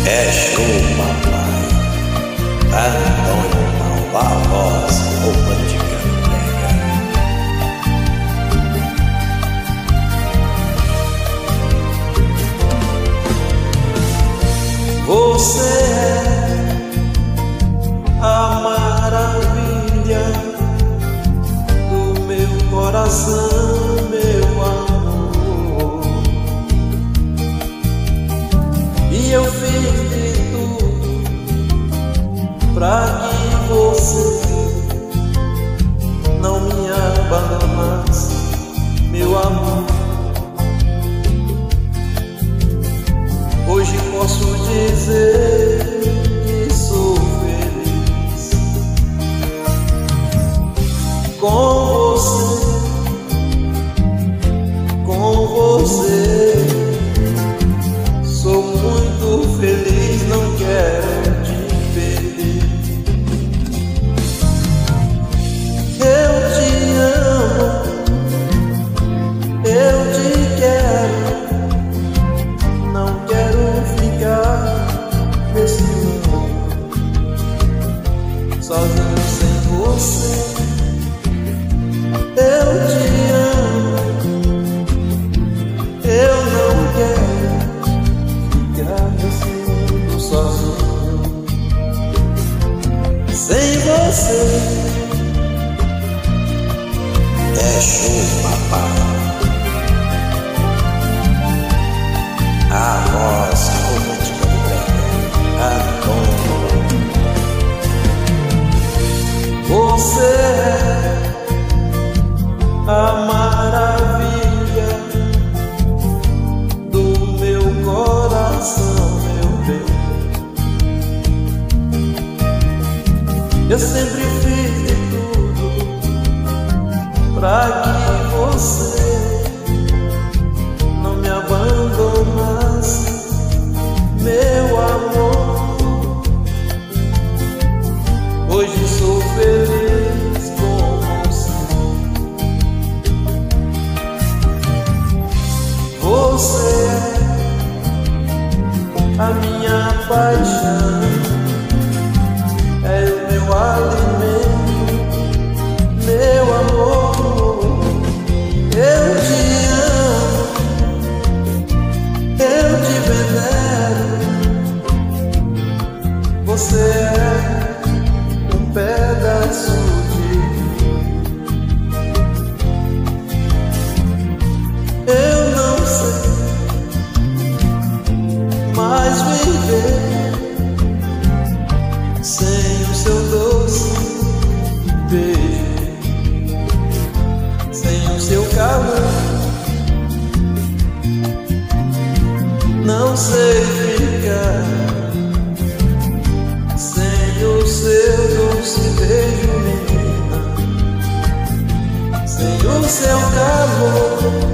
É show, papai. Antônio Malva, a voz romântica brega. Você é a maravilha do meu coração, meu amor. E eu fiz de tudo pra que você não me abandonasse, meu amor. Hoje posso dizer que sou feliz com você, com você. Sou muito feliz, não quero te perder. Eu te amo, eu te quero. Não quero ficar nesse mundo sozinho sem você. Eu te amo, eu não quero ficar nesse mundo sozinho sem você. É show, papai. A voz romântica do brega, Antônio. Você é a maravilha do meu coração, meu bem. Eu sempre fiz de tudo pra que você não me abandonasse, meu amor. Hoje sou feliz com você. Você é a minha paixão, é o meu alimento, meu amor. Eu te amo, eu te venero. Você é um pedaço de mim. Eu não sei mais viver sem o seu doce beijo, sem o seu calor. Não sei ficar sem o seu doce beijo, menina, sem o seu calor.